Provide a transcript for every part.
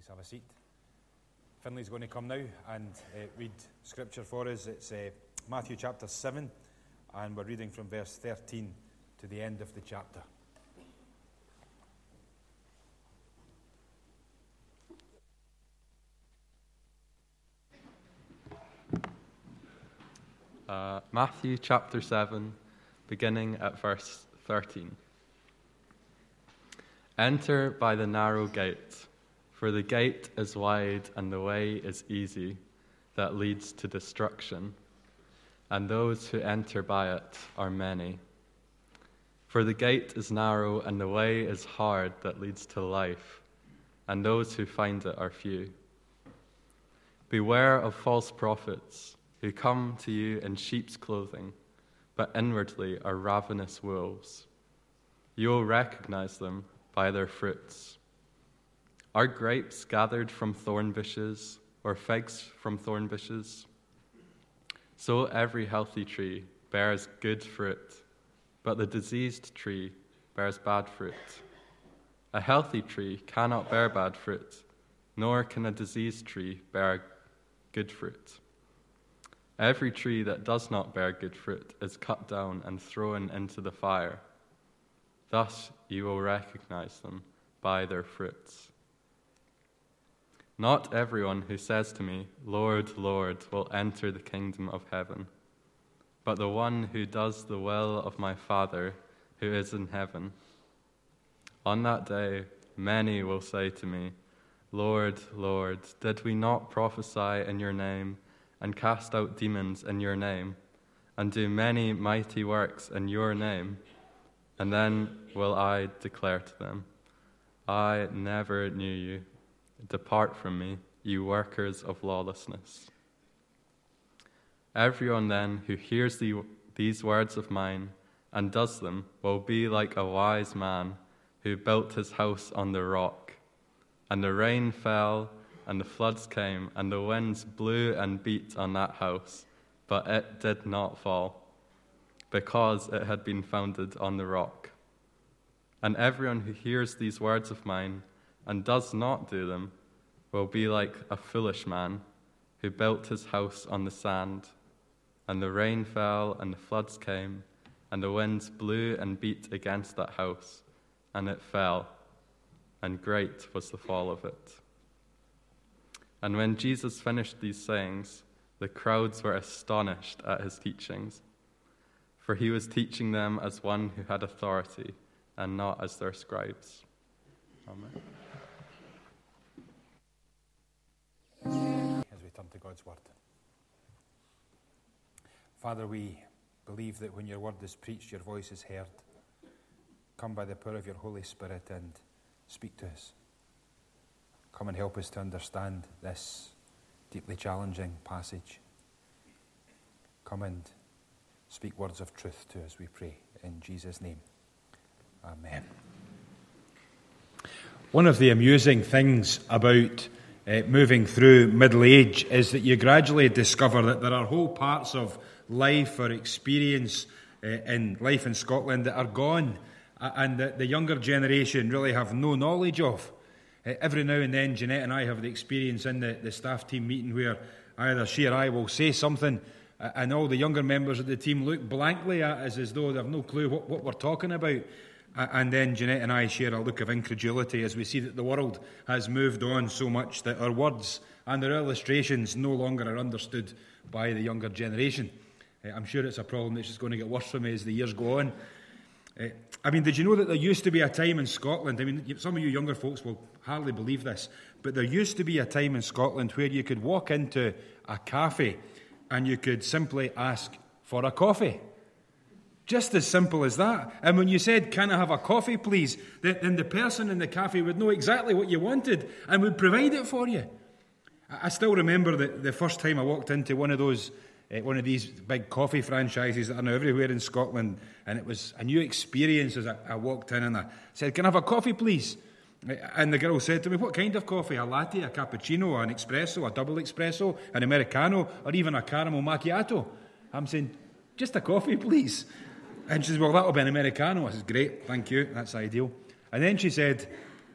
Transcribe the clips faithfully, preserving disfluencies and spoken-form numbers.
Please have a seat. Finley's going to come now and uh, read scripture for us. It's uh, Matthew chapter seven, and we're reading from verse thirteen to the end of the chapter. Uh, Matthew chapter seven, beginning at verse thirteen. Enter by the narrow gate, for the gate is wide and the way is easy that leads to destruction, and those who enter by it are many. For the gate is narrow and the way is hard that leads to life, and those who find it are few. Beware of false prophets who come to you in sheep's clothing, but inwardly are ravenous wolves. You will recognize them by their fruits. Are grapes gathered from thorn bushes, or figs from thorn bushes? So every healthy tree bears good fruit, but the diseased tree bears bad fruit. A healthy tree cannot bear bad fruit, nor can a diseased tree bear good fruit. Every tree that does not bear good fruit is cut down and thrown into the fire. Thus you will recognize them by their fruits. Not everyone who says to me, Lord, Lord, will enter the kingdom of heaven, but the one who does the will of my Father who is in heaven. On that day, many will say to me, Lord, Lord, did we not prophesy in your name and cast out demons in your name, and do many mighty works in your name? And then will I declare to them, I never knew you. Depart from me, you workers of lawlessness. Everyone then who hears the, these words of mine and does them will be like a wise man who built his house on the rock. And the rain fell, and the floods came, and the winds blew and beat on that house, but it did not fall, because it had been founded on the rock. And everyone who hears these words of mine and does not do them will be like a foolish man who built his house on the sand. And the rain fell, and the floods came, and the winds blew and beat against that house, and it fell, and great was the fall of it. And when Jesus finished these sayings, the crowds were astonished at his teachings, for he was teaching them as one who had authority, and not as their scribes. Amen. As we turn to God's word. Father, we believe that when your word is preached, your voice is heard. Come by the power of your Holy Spirit and speak to us. Come and help us to understand this deeply challenging passage. Come and speak words of truth to us, we pray, in Jesus' name. Amen. One of the amusing things about uh, moving through middle age is that you gradually discover that there are whole parts of life or experience uh, in life in Scotland that are gone uh, and that the younger generation really have no knowledge of. Uh, every now and then, Jeanette and I have the experience in the, the staff team meeting where either she or I will say something uh, and all the younger members of the team look blankly at us as though they have no clue what, what we're talking about. And then Jeanette and I share a look of incredulity as we see that the world has moved on so much that our words and our illustrations no longer are understood by the younger generation. I'm sure it's a problem that's just going to get worse for me as the years go on. I mean, did you know that there used to be a time in Scotland, I mean, some of you younger folks will hardly believe this, but there used to be a time in Scotland where you could walk into a cafe and you could simply ask for a coffee. Just as simple as that. And when you said, can I have a coffee, please, then the person in the cafe would know exactly what you wanted and would provide it for you. I still remember the, the first time I walked into one of those, uh, one of these big coffee franchises that are now everywhere in Scotland, and it was a new experience as I, I walked in and I said, can I have a coffee, please? And the girl said to me, what kind of coffee? A latte, a cappuccino, an espresso, a double espresso, an Americano, or even a caramel macchiato? I'm saying, just a coffee, please. And she said, well, that'll be an Americano. I said, great, thank you, that's ideal. And then she said,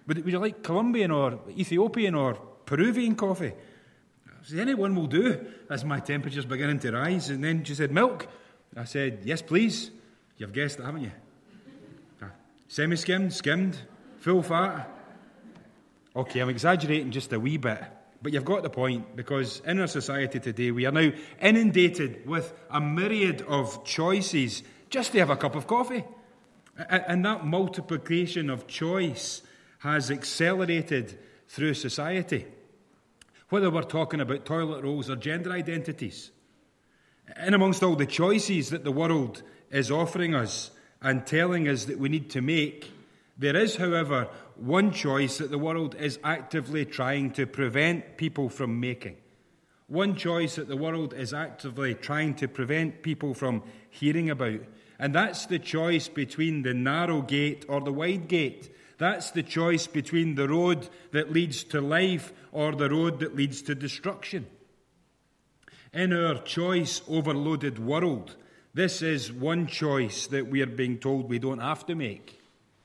Would, would you like Colombian or Ethiopian or Peruvian coffee? I said, anyone will do, as my temperature's beginning to rise. And then she said, milk? I said, yes, please. You've guessed it, haven't you? Semi-skimmed, skimmed, full fat. Okay, I'm exaggerating just a wee bit, but you've got the point, because in our society today we are now inundated with a myriad of choices just to have a cup of coffee. And that multiplication of choice has accelerated through society. Whether we're talking about toilet rolls or gender identities. In amongst all the choices that the world is offering us and telling us that we need to make, there is, however, one choice that the world is actively trying to prevent people from making. One choice that the world is actively trying to prevent people from hearing about. And that's the choice between the narrow gate or the wide gate. That's the choice between the road that leads to life or the road that leads to destruction. In our choice overloaded world, this is one choice that we are being told we don't have to make.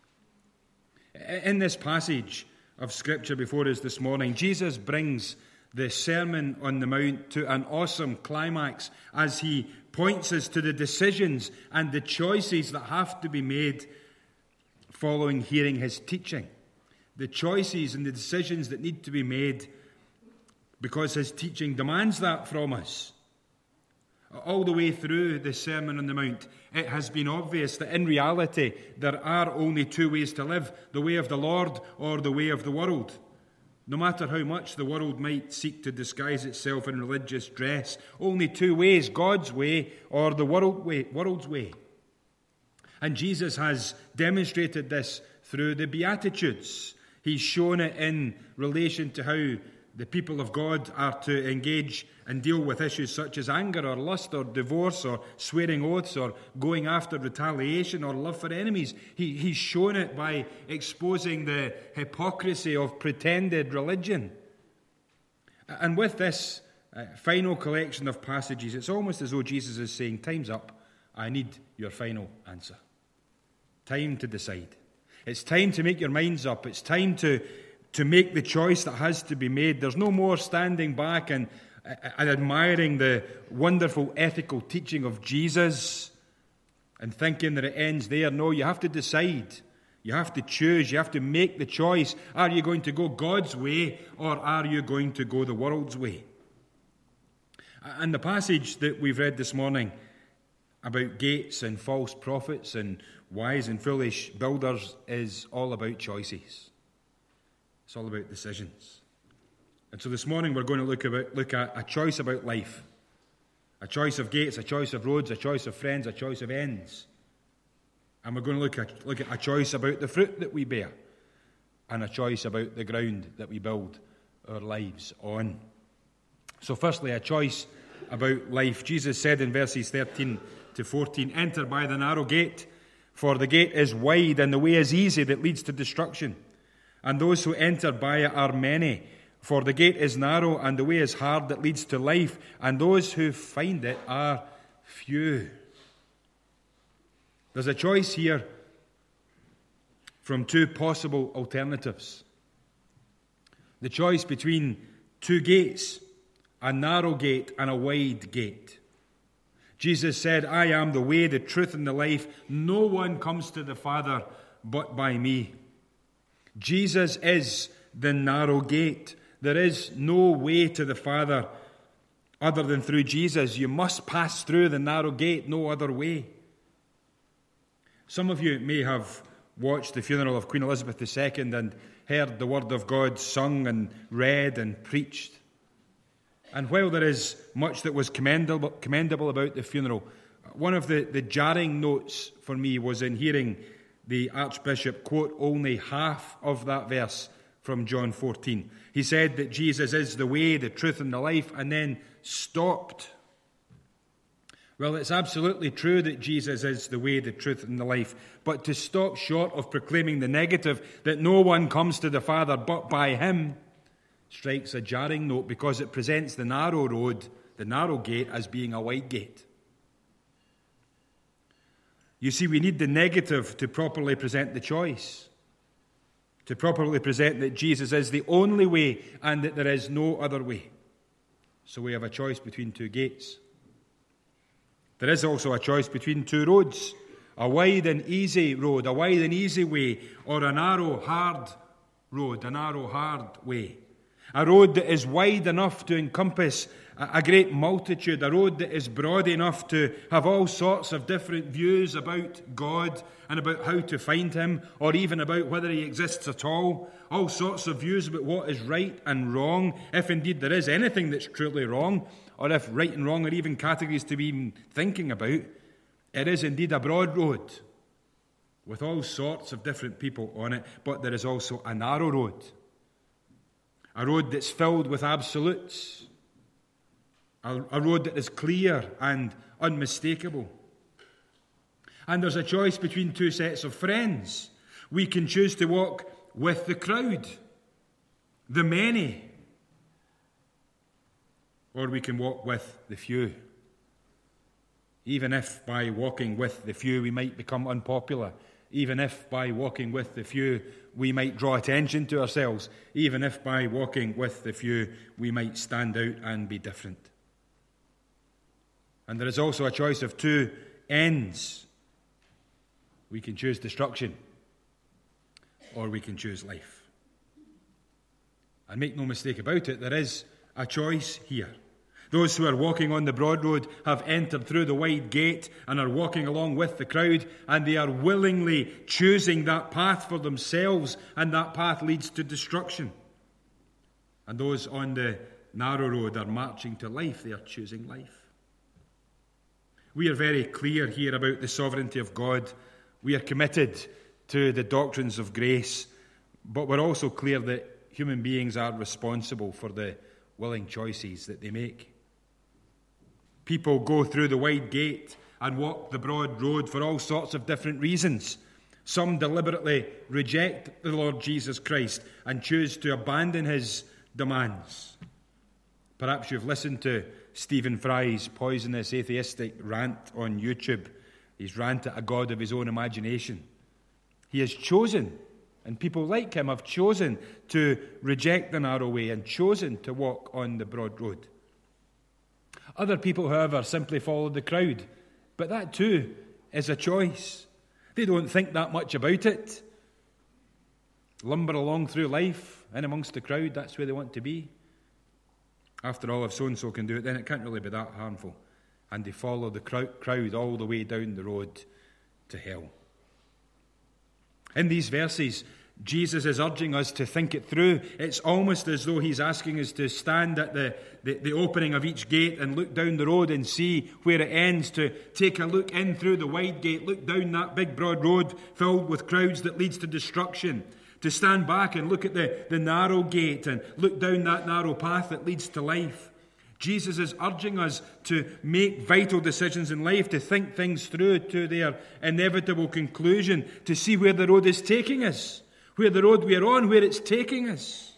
In this passage of Scripture before us this morning, Jesus brings the Sermon on the Mount to an awesome climax as he points us to the decisions and the choices that have to be made following hearing his teaching. The choices and the decisions that need to be made because his teaching demands that from us. All the way through the Sermon on the Mount, it has been obvious that in reality there are only two ways to live, the way of the Lord or the way of the world. No matter how much the world might seek to disguise itself in religious dress, only two ways, God's way or the world way, world's way. And Jesus has demonstrated this through the Beatitudes. He's shown it in relation to how the people of God are to engage and deal with issues such as anger or lust or divorce or swearing oaths or going after retaliation or love for enemies. He, he's shown it by exposing the hypocrisy of pretended religion. And with this uh, final collection of passages, it's almost as though Jesus is saying, time's up. I need your final answer. Time to decide. It's time to make your minds up. It's time to to make the choice that has to be made. There's no more standing back and, and admiring the wonderful ethical teaching of Jesus and thinking that it ends there. No, you have to decide. You have to choose. You have to make the choice. Are you going to go God's way or are you going to go the world's way? And the passage that we've read this morning about gates and false prophets and wise and foolish builders is all about choices. It's all about decisions. And so this morning we're going to look, about, look at a choice about life. A choice of gates, a choice of roads, a choice of friends, a choice of ends. And we're going to look at, look at a choice about the fruit that we bear and a choice about the ground that we build our lives on. So firstly, a choice about life. Jesus said in verses thirteen to fourteen, enter by the narrow gate, for the gate is wide and the way is easy that leads to destruction. And those who enter by it are many. For the gate is narrow and the way is hard that leads to life, and those who find it are few. There's a choice here from two possible alternatives. The choice between two gates, a narrow gate and a wide gate. Jesus said, I am the way, the truth, and the life. No one comes to the Father but by me. Jesus is the narrow gate. There is no way to the Father other than through Jesus. You must pass through the narrow gate, no other way. Some of you may have watched the funeral of Queen Elizabeth the Second and heard the word of God sung and read and preached. And while there is much that was commendable, commendable about the funeral, one of the, the jarring notes for me was in hearing the Archbishop quote only half of that verse from John fourteen. He said that Jesus is the way, the truth, and the life, and then stopped. Well, it's absolutely true that Jesus is the way, the truth, and the life, but to stop short of proclaiming the negative, that no one comes to the Father but by him, strikes a jarring note because it presents the narrow road, the narrow gate, as being a wide gate. You see, we need the negative to properly present the choice. to properly present that Jesus is the only way and that there is no other way. So we have a choice between two gates. There is also a choice between two roads, a wide and easy road, a wide and easy way, or a narrow, hard road, a narrow, hard way. A road that is wide enough to encompass a great multitude, a road that is broad enough to have all sorts of different views about God and about how to find him, or even about whether he exists at all. All sorts of views about what is right and wrong, if indeed there is anything that's truly wrong, or if right and wrong are even categories to be even thinking about. It is indeed a broad road with all sorts of different people on it, but there is also a narrow road. A road that's filled with absolutes. A, a road that is clear and unmistakable. And there's a choice between two sets of friends. We can choose to walk with the crowd, the many, or we can walk with the few. Even if by walking with the few we might become unpopular, even if by walking with the few we might draw attention to ourselves, even if by walking with the few we might stand out and be different. And there is also a choice of two ends. We can choose destruction, or we can choose life. And make no mistake about it, there is a choice here. Those who are walking on the broad road have entered through the wide gate and are walking along with the crowd, and they are willingly choosing that path for themselves, and that path leads to destruction. And those on the narrow road are marching to life. They are choosing life. We are very clear here about the sovereignty of God. We are committed to the doctrines of grace, but we're also clear that human beings are responsible for the willing choices that they make. People go through the wide gate and walk the broad road for all sorts of different reasons. Some deliberately reject the Lord Jesus Christ and choose to abandon his demands. Perhaps you've listened to Stephen Fry's poisonous atheistic rant on YouTube. He's ranted at a God of his own imagination. He has chosen, and people like him have chosen to reject the narrow way and chosen to walk on the broad road. Other people, however, simply follow the crowd. But that too is a choice. They don't think that much about it. Lumber along through life, in amongst the crowd, that's where they want to be. After all, if so-and-so can do it, then it can't really be that harmful. And they follow the crowd all the way down the road to hell. In these verses, Jesus is urging us to think it through. It's almost as though he's asking us to stand at the, the, the opening of each gate and look down the road and see where it ends, to take a look in through the wide gate, look down that big broad road filled with crowds that leads to destruction, to stand back and look at the, the narrow gate and look down that narrow path that leads to life. Jesus is urging us to make vital decisions in life, to think things through to their inevitable conclusion, to see where the road is taking us, where the road we are on, where it's taking us.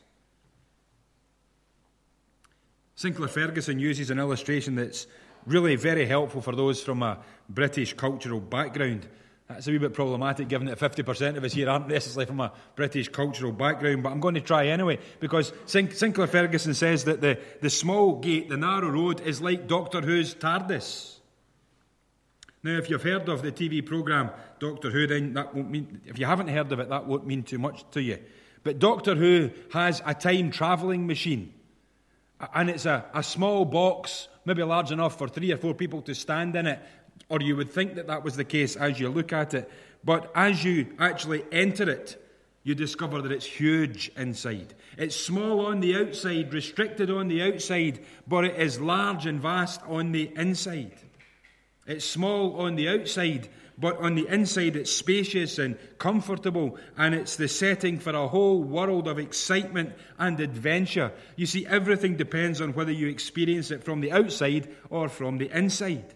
Sinclair Ferguson uses an illustration that's really very helpful for those from a British cultural background. That's a wee bit problematic, given that fifty percent of us here aren't necessarily from a British cultural background, but I'm going to try anyway, because Sinclair Ferguson says that the, the small gate, the narrow road, is like Doctor Who's TARDIS. Now, if you've heard of the T V programme Doctor Who, then that won't mean, if you haven't heard of it, that won't mean too much to you. But Doctor Who has a time-travelling machine, and it's a, a small box, maybe large enough for three or four people to stand in it, or you would think that that was the case as you look at it. But as you actually enter it, you discover that it's huge inside. It's small on the outside, restricted on the outside, but it is large and vast on the inside. It's small on the outside, but on the inside it's spacious and comfortable, and it's the setting for a whole world of excitement and adventure. You see, everything depends on whether you experience it from the outside or from the inside.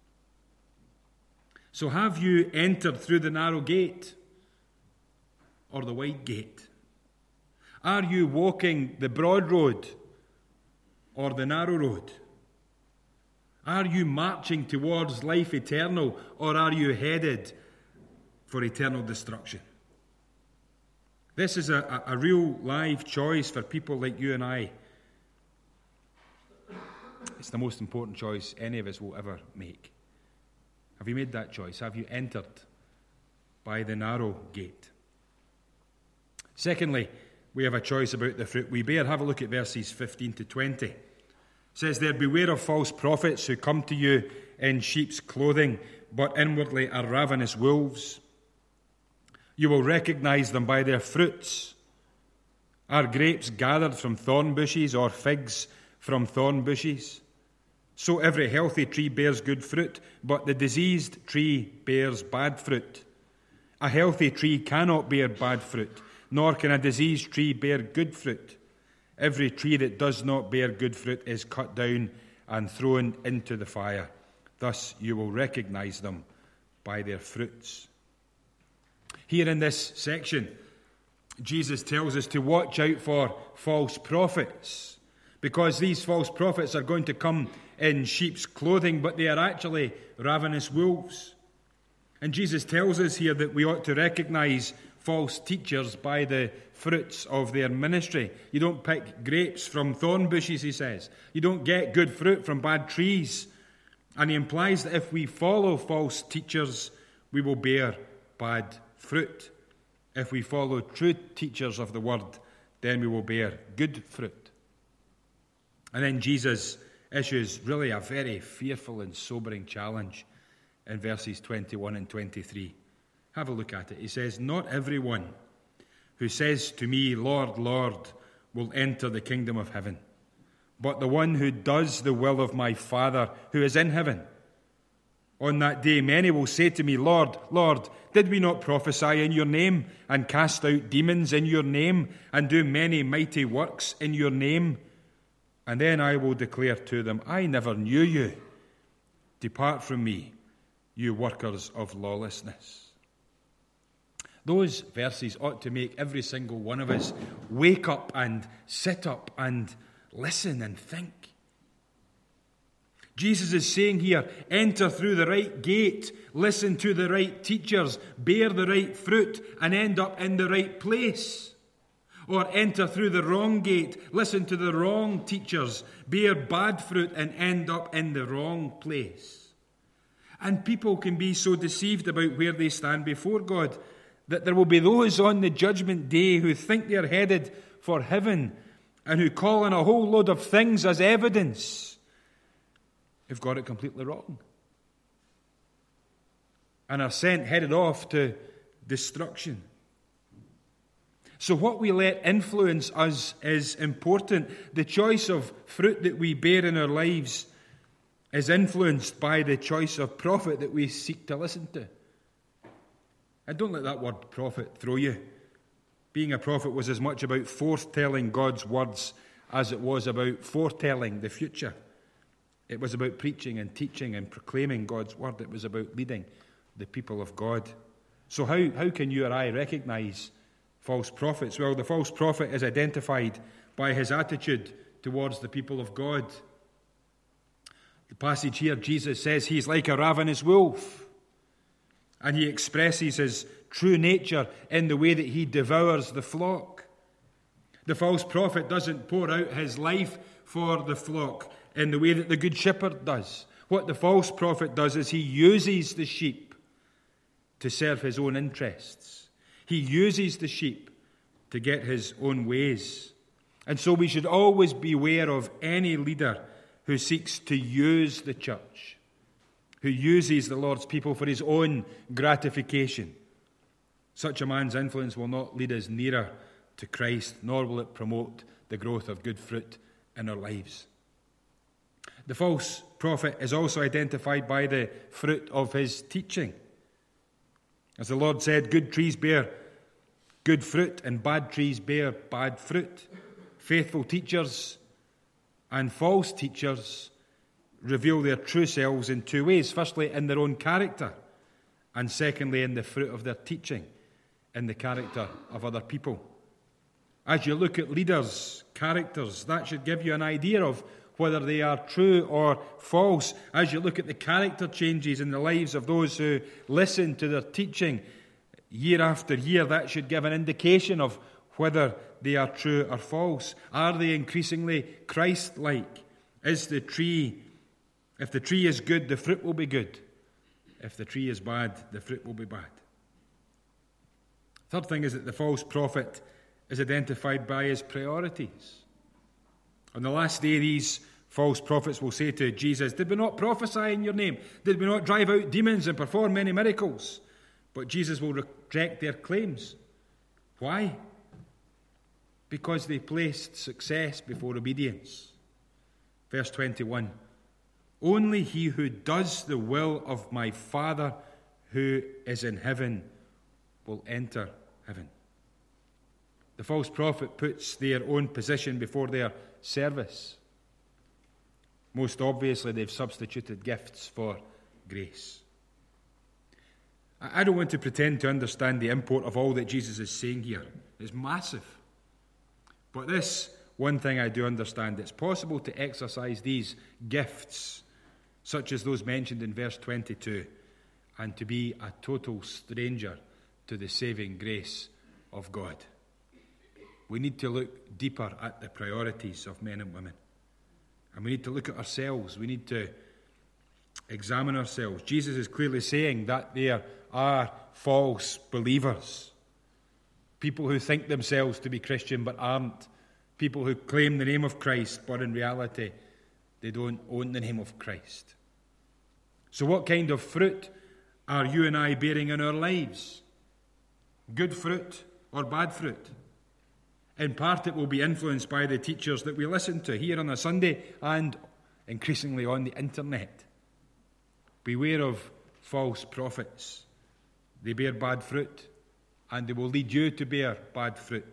So have you entered through the narrow gate or the wide gate? Are you walking the broad road or the narrow road? Are you marching towards life eternal, or are you headed for eternal destruction? This is a, a real live choice for people like you and I. It's the most important choice any of us will ever make. Have you made that choice? Have you entered by the narrow gate? Secondly, we have a choice about the fruit we bear. Have a look at verses fifteen to twenty. It says there, beware of false prophets who come to you in sheep's clothing, but inwardly are ravenous wolves. You will recognize them by their fruits. Are grapes gathered from thorn bushes, or figs from thorn bushes? So every healthy tree bears good fruit, but the diseased tree bears bad fruit. A healthy tree cannot bear bad fruit, nor can a diseased tree bear good fruit. Every tree that does not bear good fruit is cut down and thrown into the fire. Thus you will recognize them by their fruits. Here in this section, Jesus tells us to watch out for false prophets, because these false prophets are going to come in sheep's clothing, but they are actually ravenous wolves. And Jesus tells us here that we ought to recognize false teachers by the fruits of their ministry. You don't pick grapes from thorn bushes, he says. You don't get good fruit from bad trees. And he implies that if we follow false teachers, we will bear bad fruit. If we follow true teachers of the word, then we will bear good fruit. And then Jesus issues really a very fearful and sobering challenge in verses twenty-one and twenty-three. Have a look at it. He says, not everyone who says to me, Lord, Lord, will enter the kingdom of heaven, but the one who does the will of my Father who is in heaven. On that day many will say to me, Lord, Lord, did we not prophesy in your name, and cast out demons in your name, and do many mighty works in your name? And then I will declare to them, I never knew you. Depart from me, you workers of lawlessness. Those verses ought to make every single one of us wake up and sit up and listen and think. Jesus is saying here, enter through the right gate, listen to the right teachers, bear the right fruit, and end up in the right place. Or enter through the wrong gate, listen to the wrong teachers, bear bad fruit, and end up in the wrong place. And people can be so deceived about where they stand before God that there will be those on the judgment day who think they're headed for heaven and who call on a whole load of things as evidence who've got it completely wrong and are sent, headed off to destruction. So what we let influence us is important. The choice of fruit that we bear in our lives is influenced by the choice of prophet that we seek to listen to. And don't let that word prophet throw you. Being a prophet was as much about foretelling God's words as it was about foretelling the future. It was about preaching and teaching and proclaiming God's word. It was about leading the people of God. So how, how can you or I recognize false prophets? Well, the false prophet is identified by his attitude towards the people of God. The passage here, Jesus says he's like a ravenous wolf. And he expresses his true nature in the way that he devours the flock. The false prophet doesn't pour out his life for the flock in the way that the good shepherd does. What the false prophet does is he uses the sheep to serve his own interests. He uses the sheep to get his own ways. And so we should always beware of any leader who seeks to use the church, who uses the Lord's people for his own gratification. Such a man's influence will not lead us nearer to Christ, nor will it promote the growth of good fruit in our lives. The false prophet is also identified by the fruit of his teaching. As the Lord said, good trees bear good fruit and bad trees bear bad fruit. Faithful teachers and false teachers reveal their true selves in two ways. Firstly, in their own character, and secondly, in the fruit of their teaching, in the character of other people. As you look at leaders' characters, that should give you an idea of whether they are true or false. As you look at the character changes in the lives of those who listen to their teaching, year after year, that should give an indication of whether they are true or false. Are they increasingly Christ-like? Is the tree, if the tree is good, the fruit will be good. If the tree is bad, the fruit will be bad. Third thing is that the false prophet is identified by his priorities. On the last day, these false prophets will say to Jesus, "Did we not prophesy in your name? Did we not drive out demons and perform many miracles?" But Jesus will reject their claims. Why? Because they placed success before obedience. Verse twenty-one, "Only he who does the will of my Father who is in heaven will enter heaven." The false prophet puts their own position before their service. Most obviously, they've substituted gifts for grace. I don't want to pretend to understand the import of all that Jesus is saying here. It's massive. But this one thing I do understand: it's possible to exercise these gifts, such as those mentioned in verse twenty-two, and to be a total stranger to the saving grace of God. We need to look deeper at the priorities of men and women. And we need to look at ourselves. We need to examine ourselves. Jesus is clearly saying that there are false believers. People who think themselves to be Christian but aren't. People who claim the name of Christ but in reality they don't own the name of Christ. So what kind of fruit are you and I bearing in our lives? Good fruit or bad fruit? In part, it will be influenced by the teachers that we listen to here on a Sunday and increasingly on the internet. Beware of false prophets. They bear bad fruit, and they will lead you to bear bad fruit.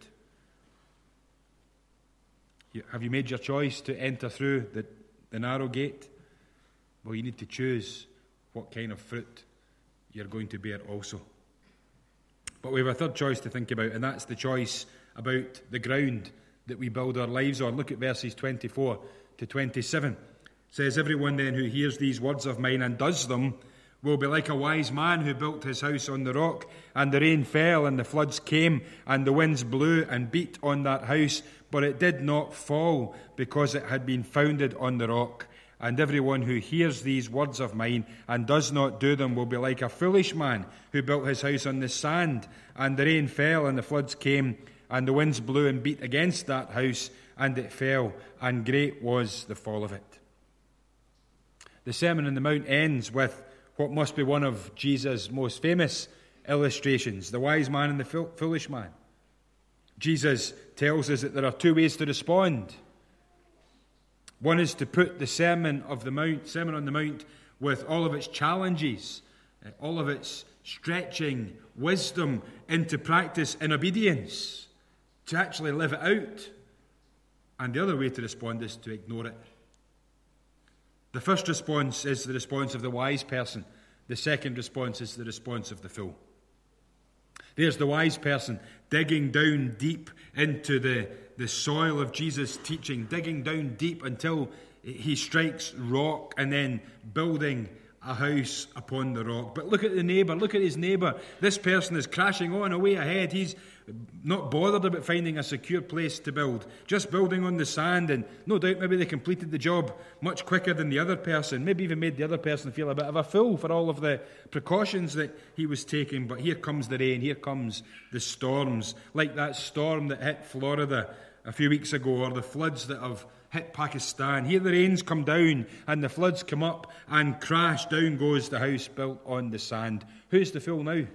Have you made your choice to enter through the, the narrow gate? Well, you need to choose what kind of fruit you're going to bear also. But we have a third choice to think about, and that's the choice about the ground that we build our lives on. Look at verses twenty-four to twenty-seven. It says, "Everyone then who hears these words of mine and does them will be like a wise man who built his house on the rock, and the rain fell, and the floods came, and the winds blew and beat on that house, but it did not fall, because it had been founded on the rock. And everyone who hears these words of mine and does not do them will be like a foolish man who built his house on the sand, and the rain fell, and the floods came, and the winds blew and beat against that house, and it fell, and great was the fall of it." The Sermon on the Mount ends with what must be one of Jesus' most famous illustrations, the wise man and the foolish man. Jesus tells us that there are two ways to respond. One is to put the Sermon of the Mount, Sermon on the Mount, with all of its challenges, all of its stretching wisdom into practice in obedience, to actually live it out. And the other way to respond is to ignore it. The first response is the response of the wise person. The second response is the response of the fool. There's the wise person digging down deep into the, the soil of Jesus' teaching, digging down deep until he strikes rock and then building a house upon the rock. But look at the neighbour, look at his neighbour. This person is crashing on away ahead. He's not bothered about finding a secure place to build, just building on the sand, and no doubt maybe they completed the job much quicker than the other person, maybe even made the other person feel a bit of a fool for all of the precautions that he was taking. But here comes the rain, here comes the storms, like that storm that hit Florida a few weeks ago, or the floods that have hit Pakistan. Here the rains come down and the floods come up, and crash, down goes the house built on the sand. Who's the fool now?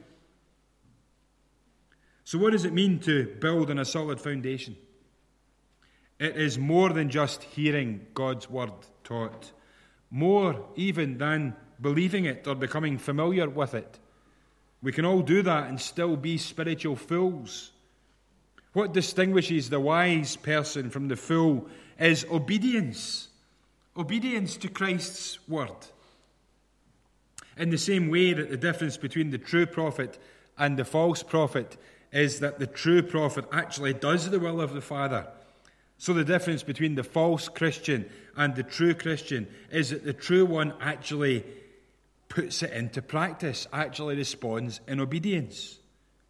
So what does it mean to build on a solid foundation? It is more than just hearing God's word taught, more even than believing it or becoming familiar with it. We can all do that and still be spiritual fools. What distinguishes the wise person from the fool is obedience. Obedience to Christ's word. In the same way that the difference between the true prophet and the false prophet is that the true prophet actually does the will of the Father, so the difference between the false Christian and the true Christian is that the true one actually puts it into practice, actually responds in obedience.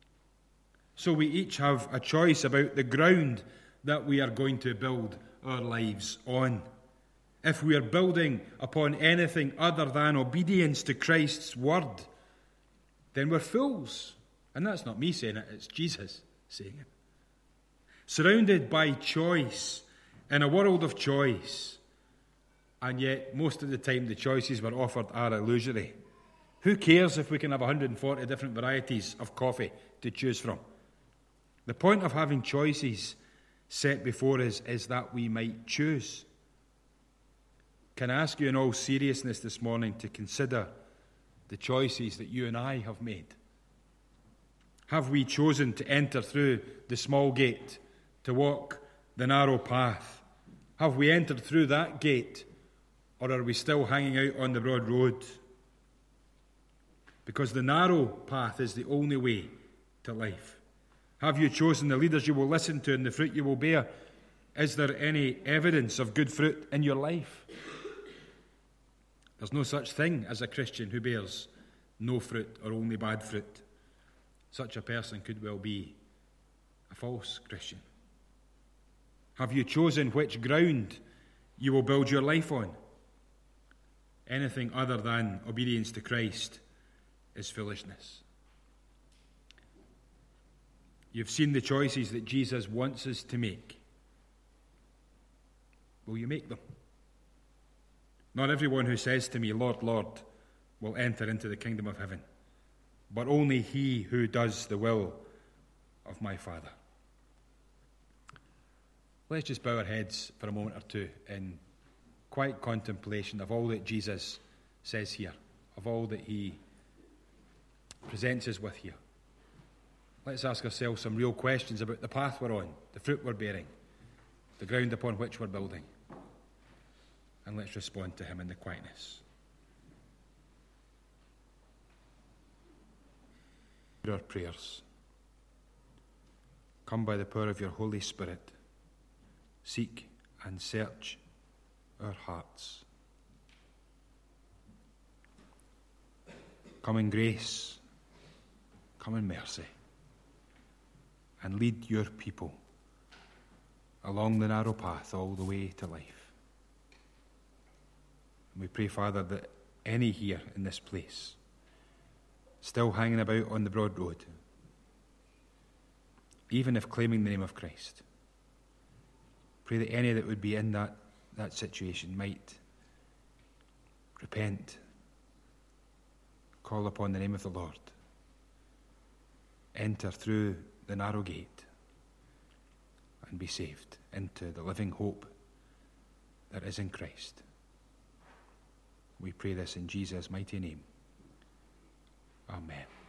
So we each have a choice about the ground that we are going to build our lives on. If we are building upon anything other than obedience to Christ's word, then we're fools. And that's not me saying it, it's Jesus saying it. Surrounded by choice, in a world of choice, and yet most of the time the choices we're offered are illusory. Who cares if we can have one hundred forty different varieties of coffee to choose from? The point of having choices set before us is that we might choose. Can I ask you in all seriousness this morning to consider the choices that you and I have made? Have we chosen to enter through the small gate, to walk the narrow path? Have we entered through that gate, or are we still hanging out on the broad road? Because the narrow path is the only way to life. Have you chosen the leaders you will listen to and the fruit you will bear? Is there any evidence of good fruit in your life? There's no such thing as a Christian who bears no fruit or only bad fruit. Such a person could well be a false Christian. Have you chosen which ground you will build your life on? Anything other than obedience to Christ is foolishness. You've seen the choices that Jesus wants us to make. Will you make them? Not everyone who says to me, Lord, Lord, will enter into the kingdom of heaven, but only he who does the will of my Father. Let's just bow our heads for a moment or two in quiet contemplation of all that Jesus says here, of all that he presents us with here. Let's ask ourselves some real questions about the path we're on, the fruit we're bearing, the ground upon which we're building. And let's respond to him in the quietness. Hear our prayers. Come by the power of your Holy Spirit. Seek and search our hearts. Come in grace. Come in mercy. And lead your people along the narrow path all the way to life. And we pray, Father, that any here in this place, still hanging about on the broad road, even if claiming the name of Christ, pray that any that would be in that, that situation might repent, call upon the name of the Lord, enter through the narrow gate, and be saved into the living hope that is in Christ. We pray this in Jesus' mighty name. Amen.